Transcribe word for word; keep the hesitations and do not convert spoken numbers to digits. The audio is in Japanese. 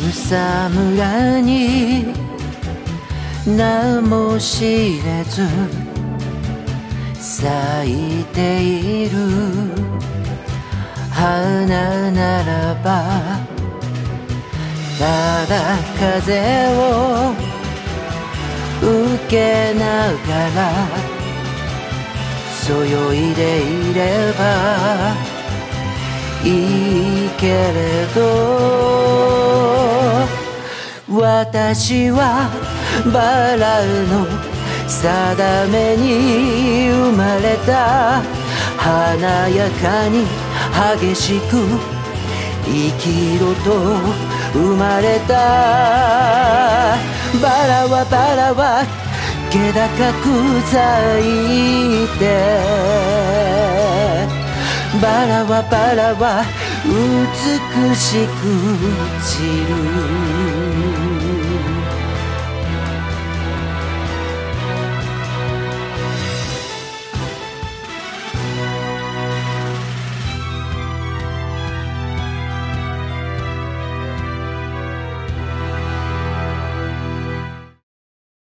草むらに名も知れず咲いている花ならば、ただ風を受けながらそよいでいればいいけれど、私はバラの定めに生まれた、華やかに激しく生きろと生まれた。バラはバラは気高く咲いて、バラはバラは美しく散る。